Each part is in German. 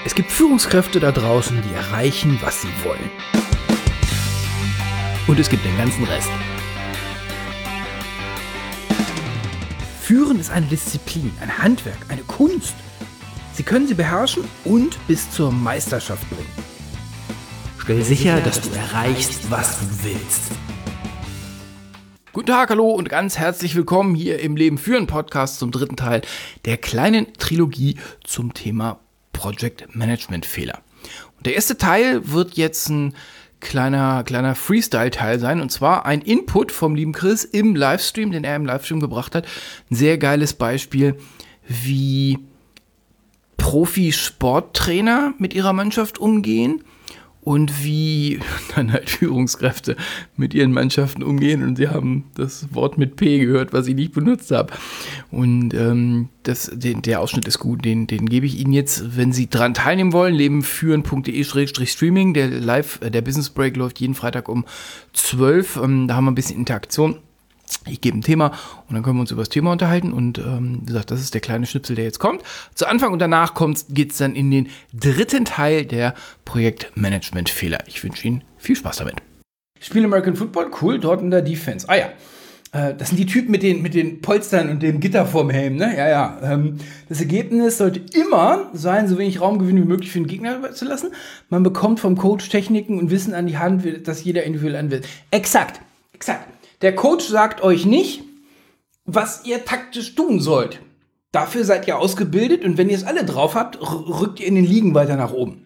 Es gibt Führungskräfte da draußen, die erreichen, was sie wollen. Und es gibt den ganzen Rest. Führen ist eine Disziplin, ein Handwerk, eine Kunst. Sie können sie beherrschen und bis zur Meisterschaft bringen. Stell sicher, dass du erreichst, was du willst. Guten Tag, hallo und ganz herzlich willkommen hier im Leben führen Podcast zum dritten Teil der kleinen Trilogie zum Thema Project Management Fehler. Und der erste Teil wird jetzt ein kleiner Freestyle-Teil sein, und zwar ein Input vom lieben Chris im Livestream, den er im Livestream gebracht hat. Ein sehr geiles Beispiel, wie Profi-Sporttrainer mit ihrer Mannschaft umgehen und wie dann halt Führungskräfte mit ihren Mannschaften umgehen. Und sie haben das Wort mit P gehört, was ich nicht benutzt habe. Und der Ausschnitt ist gut, den gebe ich Ihnen jetzt, wenn Sie dran teilnehmen wollen. lebenführen.de/streaming. Der Business Break läuft jeden Freitag um 12. Da haben wir ein bisschen Interaktion. Ich gebe ein Thema und dann können wir uns über das Thema unterhalten. Und wie gesagt, das ist der kleine Schnipsel, der jetzt kommt. Zu Anfang und danach geht es dann in den dritten Teil der Projektmanagement-Fehler. Ich wünsche Ihnen viel Spaß damit. Ich spiele American Football, cool, dort in der Defense. Ah ja, das sind die Typen mit den Polstern und dem Gitter vorm Helm, ne? Ja. Das Ergebnis sollte immer sein, so wenig Raumgewinn wie möglich für den Gegner zu lassen. Man bekommt vom Coach Techniken und Wissen an die Hand, das jeder individuell anwendet. Exakt. Der Coach sagt euch nicht, was ihr taktisch tun sollt. Dafür seid ihr ausgebildet, und wenn ihr es alle drauf habt, rückt ihr in den Ligen weiter nach oben.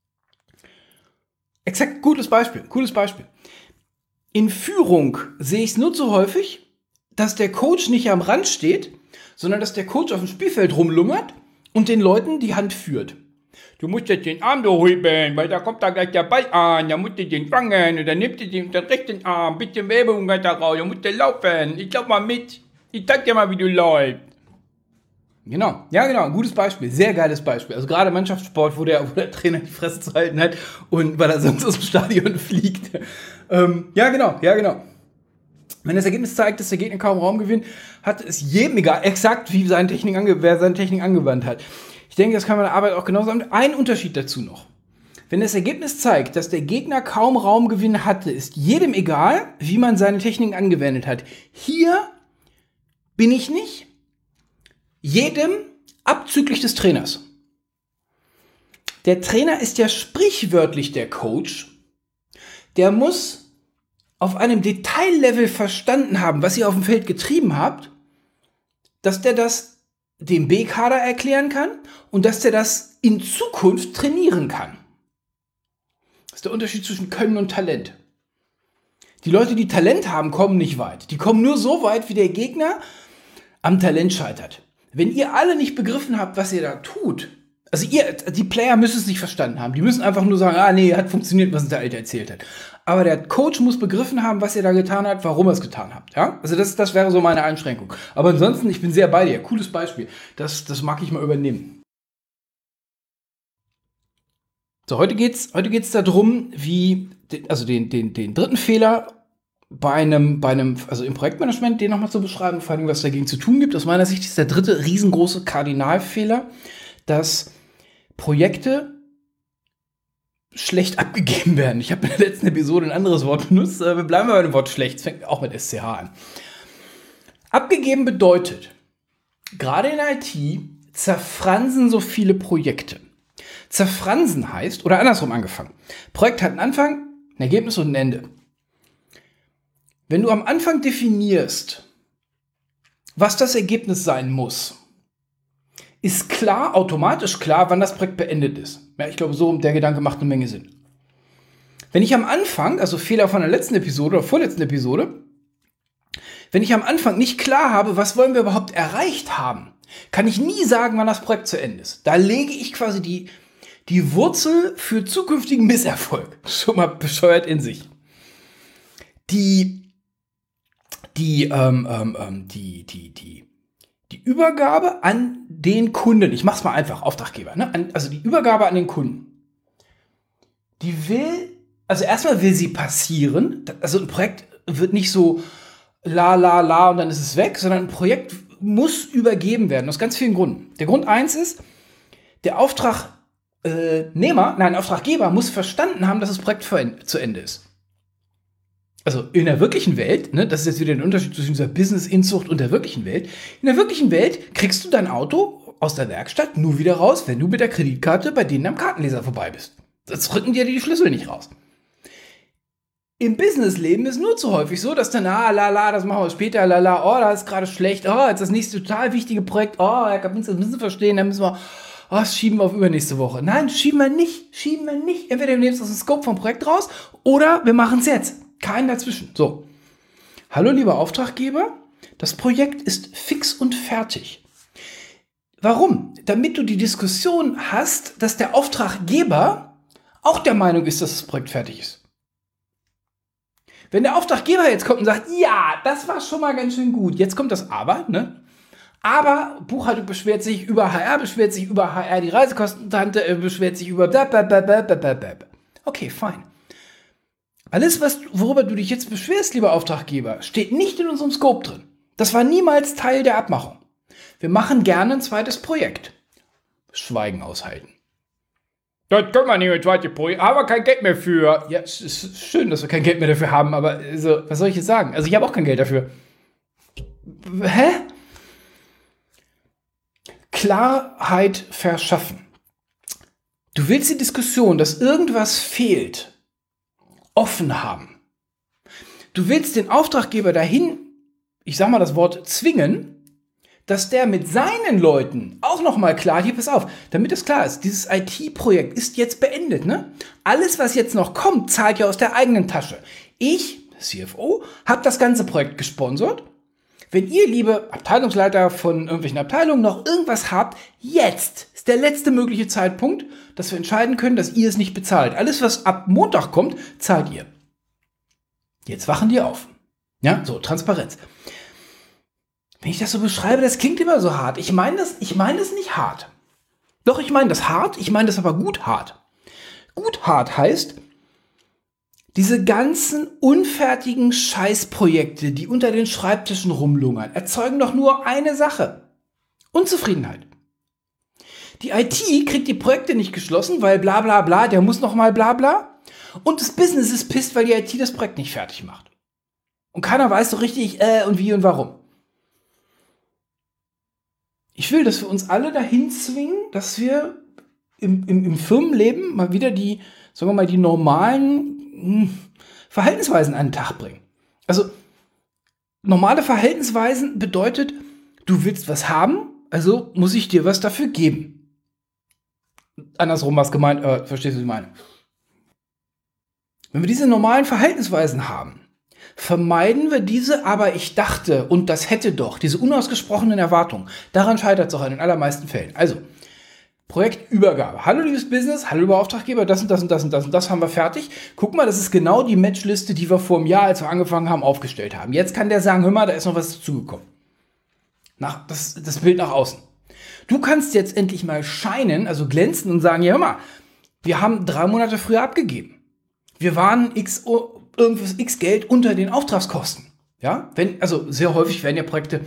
Exakt, cooles Beispiel. In Führung sehe ich es nur zu häufig, dass der Coach nicht am Rand steht, sondern dass der Coach auf dem Spielfeld rumlungert und den Leuten die Hand führt. Du musst jetzt den Arm durchheben, weil da kommt da gleich der Ball an, da musst du den fangen und dann nimmst du den rechten Arm, bitte Bewegung weiter raus, da musst du laufen, ich lauf mal mit, ich zeig dir mal, wie du läufst. Genau, ein gutes Beispiel, sehr geiles Beispiel. Also gerade Mannschaftssport, wo der Trainer die Fresse zu halten hat und weil er sonst aus dem Stadion fliegt. Ja, genau. Wenn das Ergebnis zeigt, dass der Gegner kaum Raum gewinnt, hat es jedem egal, exakt wie wer seine Technik angewandt hat. Ich denke, das kann man in der Arbeit auch genauso haben. Ein Unterschied dazu noch. Wenn das Ergebnis zeigt, dass der Gegner kaum Raumgewinn hatte, ist jedem egal, wie man seine Techniken angewendet hat. Hier bin ich nicht. Jedem abzüglich des Trainers. Der Trainer ist ja sprichwörtlich der Coach. Der muss auf einem Detaillevel verstanden haben, was ihr auf dem Feld getrieben habt, dass der das dem B-Kader erklären kann und dass der das in Zukunft trainieren kann. Das ist der Unterschied zwischen Können und Talent. Die Leute, die Talent haben, kommen nicht weit. Die kommen nur so weit, wie der Gegner am Talent scheitert. Wenn ihr alle nicht begriffen habt, was ihr da tut, also die Player müssen es nicht verstanden haben. Die müssen einfach nur sagen, hat funktioniert, was uns der Alte erzählt hat. Aber der Coach muss begriffen haben, was ihr da getan habt, warum ihr es getan habt. Ja? Also das wäre so meine Einschränkung. Aber ansonsten, ich bin sehr bei dir. Cooles Beispiel. Das mag ich mal übernehmen. So, heute geht's darum, wie, den dritten Fehler also im Projektmanagement, den nochmal zu beschreiben, vor allem, was dagegen zu tun gibt. Aus meiner Sicht ist der dritte riesengroße Kardinalfehler, dass Projekte schlecht abgegeben werden. Ich habe in der letzten Episode ein anderes Wort benutzt. Wir bleiben bei dem Wort schlecht. Es fängt auch mit SCH an. Abgegeben bedeutet, gerade in IT zerfransen so viele Projekte. Zerfransen heißt, oder andersrum angefangen. Projekt hat einen Anfang, ein Ergebnis und ein Ende. Wenn du am Anfang definierst, was das Ergebnis sein muss, ist automatisch klar, wann das Projekt beendet ist. Ja, ich glaube, so der Gedanke macht eine Menge Sinn. Wenn ich am Anfang, also Fehler von der letzten Episode oder vorletzten Episode, wenn ich am Anfang nicht klar habe, was wollen wir überhaupt erreicht haben, kann ich nie sagen, wann das Projekt zu Ende ist. Da lege ich quasi die Wurzel für zukünftigen Misserfolg. Schon mal bescheuert in sich. Die Übergabe an den Kunden, ich mach's mal einfach, Auftraggeber, ne? Also die Übergabe an den Kunden, erstmal will sie passieren, also ein Projekt wird nicht so la und dann ist es weg, sondern ein Projekt muss übergeben werden, aus ganz vielen Gründen. Der Grund 1 ist, der Auftrag Auftraggeber muss verstanden haben, dass das Projekt zu Ende ist. Also in der wirklichen Welt, ne, das ist jetzt wieder der Unterschied zwischen dieser Business-Inzucht und der wirklichen Welt. In der wirklichen Welt kriegst du dein Auto aus der Werkstatt nur wieder raus, wenn du mit der Kreditkarte bei denen am Kartenleser vorbei bist. Sonst rücken dir die Schlüssel nicht raus. Im Businessleben ist nur zu häufig so, dass dann, das machen wir später, das ist gerade schlecht, jetzt das nächste total wichtige Projekt, Herr Kapinski, das müssen wir verstehen, dann müssen wir, das schieben wir auf übernächste Woche. Nein, schieben wir nicht. Entweder wir nehmen es aus dem Scope vom Projekt raus oder wir machen es jetzt. Kein dazwischen. So. Hallo, lieber Auftraggeber, das Projekt ist fix und fertig. Warum? Damit du die Diskussion hast, dass der Auftraggeber auch der Meinung ist, dass das Projekt fertig ist. Wenn der Auftraggeber jetzt kommt und sagt, ja, das war schon mal ganz schön gut, jetzt kommt das Aber, ne? Aber Buchhaltung beschwert sich über HR, die Reisekostentante beschwert sich über Okay, fein. Alles, worüber du dich jetzt beschwerst, lieber Auftraggeber, steht nicht in unserem Scope drin. Das war niemals Teil der Abmachung. Wir machen gerne ein zweites Projekt. Schweigen aushalten. Das können wir nicht mit zweites Projekt, haben wir kein Geld mehr für. Ja, es ist schön, dass wir kein Geld mehr dafür haben, aber also, was soll ich jetzt sagen? Also ich habe auch kein Geld dafür. Hä? Klarheit verschaffen. Du willst die Diskussion, dass irgendwas fehlt, offen haben. Du willst den Auftraggeber dahin, ich sag mal das Wort zwingen, dass der mit seinen Leuten auch nochmal klar, hier pass auf, damit es klar ist, dieses IT-Projekt ist jetzt beendet, ne? Alles, was jetzt noch kommt, zahlt ja aus der eigenen Tasche. Ich, CFO, habe das ganze Projekt gesponsert. Wenn ihr, liebe Abteilungsleiter von irgendwelchen Abteilungen, noch irgendwas habt, jetzt ist der letzte mögliche Zeitpunkt, dass wir entscheiden können, dass ihr es nicht bezahlt. Alles, was ab Montag kommt, zahlt ihr. Jetzt wachen die auf. Ja, so, Transparenz. Wenn ich das so beschreibe, das klingt immer so hart. Ich meine das nicht hart. Doch, ich meine das hart, ich meine das aber gut hart. Gut hart heißt, diese ganzen unfertigen Scheißprojekte, die unter den Schreibtischen rumlungern, erzeugen doch nur eine Sache. Unzufriedenheit. Die IT kriegt die Projekte nicht geschlossen, weil bla bla bla, der muss noch mal bla bla. Und das Business ist pisst, weil die IT das Projekt nicht fertig macht. Und keiner weiß so richtig, und wie und warum. Ich will, dass wir uns alle dahin zwingen, dass wir im Firmenleben mal wieder die normalen Verhaltensweisen an den Tag bringen. Also, normale Verhaltensweisen bedeutet, du willst was haben, also muss ich dir was dafür geben. Andersrum was gemeint, verstehst du, was ich meine? Wenn wir diese normalen Verhaltensweisen haben, vermeiden wir diese, aber ich dachte und das hätte doch, diese unausgesprochenen Erwartungen. Daran scheitert es auch in den allermeisten Fällen. Also, Projektübergabe. Hallo liebes Business, hallo lieber Auftraggeber, das und das und das und das und das haben wir fertig. Guck mal, das ist genau die Matchliste, die wir vor einem Jahr, als wir angefangen haben, aufgestellt haben. Jetzt kann der sagen, hör mal, da ist noch was dazugekommen. Das Bild nach außen. Du kannst jetzt endlich mal scheinen, also glänzen und sagen, ja hör mal, wir haben 3 Monate früher abgegeben. Wir waren x Geld unter den Auftragskosten. Ja, also sehr häufig werden ja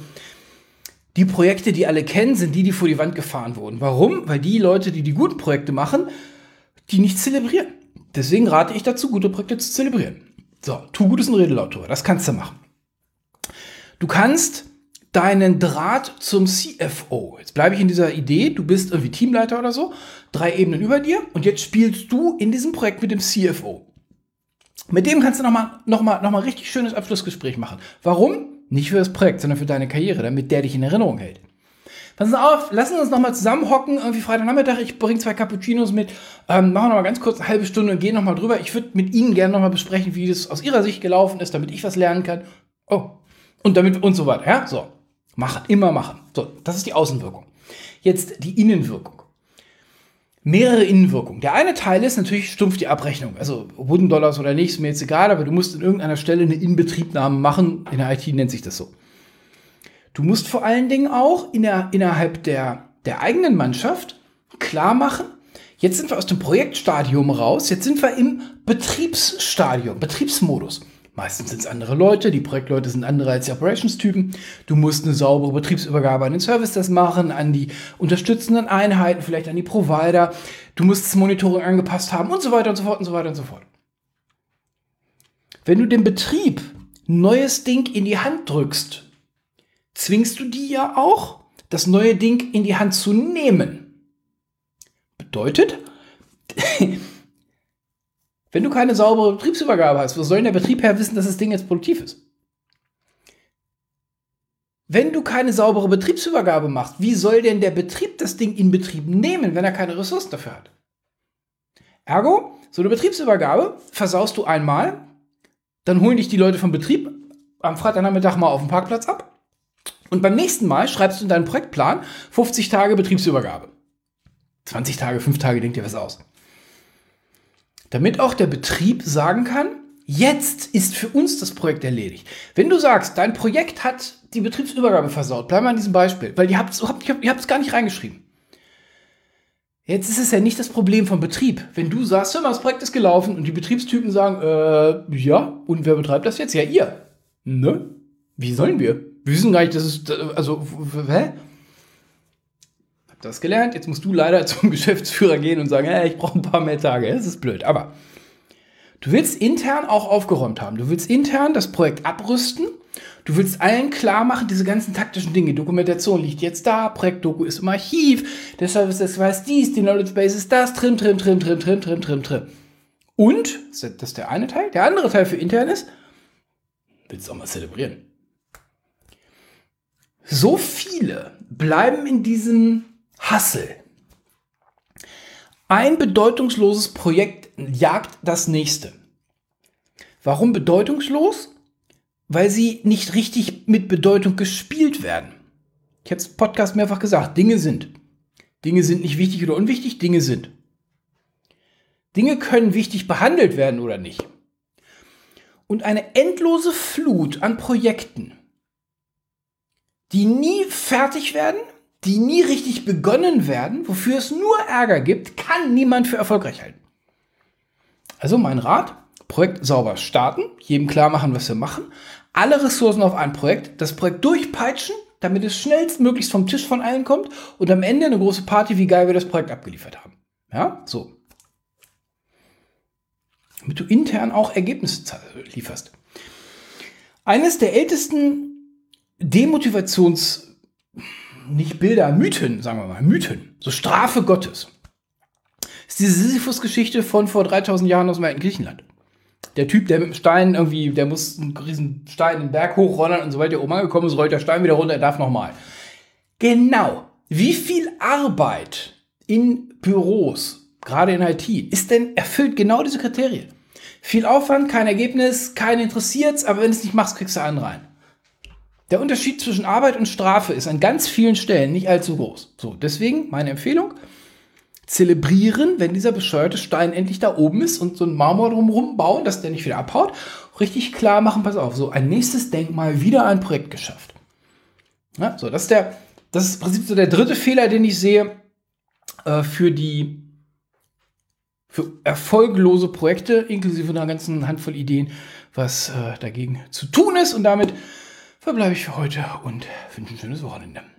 die Projekte, die alle kennen, sind die vor die Wand gefahren wurden. Warum? Weil die Leute, die guten Projekte machen, die nicht zelebrieren. Deswegen rate ich dazu, gute Projekte zu zelebrieren. So, tu Gutes in Redelautor, das kannst du machen. Du kannst deinen Draht zum CFO, jetzt bleibe ich in dieser Idee, du bist irgendwie Teamleiter oder so, 3 Ebenen über dir und jetzt spielst du in diesem Projekt mit dem CFO. Mit dem kannst du noch mal richtig schönes Abschlussgespräch machen. Warum? Nicht für das Projekt, sondern für deine Karriere, damit der dich in Erinnerung hält. Pass auf, lassen wir uns noch mal zusammenhocken, irgendwie Freitagnachmittag, ich bringe 2 Cappuccinos mit, machen noch mal ganz kurz eine halbe Stunde und gehen noch mal drüber. Ich würde mit Ihnen gerne noch mal besprechen, wie das aus Ihrer Sicht gelaufen ist, damit ich was lernen kann. Oh, und so weiter, ja? So, immer machen. So, das ist die Außenwirkung. Jetzt die Innenwirkung. Mehrere Innenwirkungen. Der eine Teil ist natürlich stumpf die Abrechnung. Also wurden Dollars oder nicht, ist mir jetzt egal, aber du musst an irgendeiner Stelle eine Inbetriebnahme machen. In der IT nennt sich das so. Du musst vor allen Dingen auch innerhalb der eigenen Mannschaft klar machen, jetzt sind wir aus dem Projektstadium raus, jetzt sind wir im Betriebsstadium, Betriebsmodus. Meistens sind es andere Leute, die Projektleute sind andere als die Operations-Typen. Du musst eine saubere Betriebsübergabe an den Service-Desk machen, an die unterstützenden Einheiten, vielleicht an die Provider. Du musst das Monitoring angepasst haben und so weiter und so fort und so weiter und so fort. Wenn du dem Betrieb ein neues Ding in die Hand drückst, zwingst du die ja auch, das neue Ding in die Hand zu nehmen. Bedeutet, wenn du keine saubere Betriebsübergabe hast, wo soll denn der Betrieb her wissen, dass das Ding jetzt produktiv ist? Wenn du keine saubere Betriebsübergabe machst, wie soll denn der Betrieb das Ding in Betrieb nehmen, wenn er keine Ressourcen dafür hat? Ergo, so eine Betriebsübergabe versaust du einmal, dann holen dich die Leute vom Betrieb am Freitagnachmittag mal auf dem Parkplatz ab und beim nächsten Mal schreibst du in deinen Projektplan 50 Tage Betriebsübergabe. 20 Tage, 5 Tage, denk dir was aus. Damit auch der Betrieb sagen kann, jetzt ist für uns das Projekt erledigt. Wenn du sagst, dein Projekt hat die Betriebsübergabe versaut, bleib mal an diesem Beispiel, weil ihr habt es gar nicht reingeschrieben. Jetzt ist es ja nicht das Problem vom Betrieb. Wenn du sagst, hör mal, das Projekt ist gelaufen und die Betriebstypen sagen, ja, und wer betreibt das jetzt? Ja, ihr. Ne? Wie sollen wir? Wir wissen gar nicht, dass es, also, hä? Hab das gelernt, jetzt musst du leider zum Geschäftsführer gehen und sagen, ich brauche ein paar mehr Tage. Das ist blöd, aber du willst intern auch aufgeräumt haben. Du willst intern das Projekt abrüsten. Du willst allen klar machen, diese ganzen taktischen Dinge. Dokumentation liegt jetzt da, Projektdoku ist im Archiv, der Service Desk weiß dies, die Knowledge Base ist das, trim. Und, das ist der eine Teil, der andere Teil für intern ist, willst du auch mal zelebrieren. So viele bleiben in diesem Hustle. Ein bedeutungsloses Projekt jagt das nächste. Warum bedeutungslos? Weil sie nicht richtig mit Bedeutung gespielt werden. Ich habe es im Podcast mehrfach gesagt, Dinge sind. Dinge sind nicht wichtig oder unwichtig, Dinge sind. Dinge können wichtig behandelt werden oder nicht. Und eine endlose Flut an Projekten, die nie fertig werden, die nie richtig begonnen werden, wofür es nur Ärger gibt, kann niemand für erfolgreich halten. Also mein Rat, Projekt sauber starten, jedem klar machen, was wir machen, alle Ressourcen auf ein Projekt, das Projekt durchpeitschen, damit es schnellstmöglichst vom Tisch von allen kommt und am Ende eine große Party, wie geil wir das Projekt abgeliefert haben. Ja, so. Damit du intern auch Ergebnisse lieferst. Eines der ältesten nicht Bilder, Mythen, sagen wir mal, Mythen, so Strafe Gottes, ist diese Sisyphus-Geschichte von vor 3000 Jahren aus dem alten Griechenland. Der Typ, der mit dem Stein irgendwie, der muss einen riesen Stein den Berg hochrollern und sobald der oben angekommen ist, rollt der Stein wieder runter, er darf nochmal. Genau. Wie viel Arbeit in Büros, gerade in IT, ist denn erfüllt genau diese Kriterien? Viel Aufwand, kein Ergebnis, keinen interessiert's, aber wenn du es nicht machst, kriegst du einen rein. Der Unterschied zwischen Arbeit und Strafe ist an ganz vielen Stellen nicht allzu groß. So, deswegen meine Empfehlung, zelebrieren, wenn dieser bescheuerte Stein endlich da oben ist und so ein Marmor drumherum bauen, dass der nicht wieder abhaut. Richtig klar machen, pass auf, so ein nächstes Denkmal, wieder ein Projekt geschafft. Ja, so, das ist im Prinzip so der dritte Fehler, den ich sehe für erfolglose Projekte, inklusive einer ganzen Handvoll Ideen, was dagegen zu tun ist. Und damit verbleibe ich für heute und wünsche ein schönes Wochenende.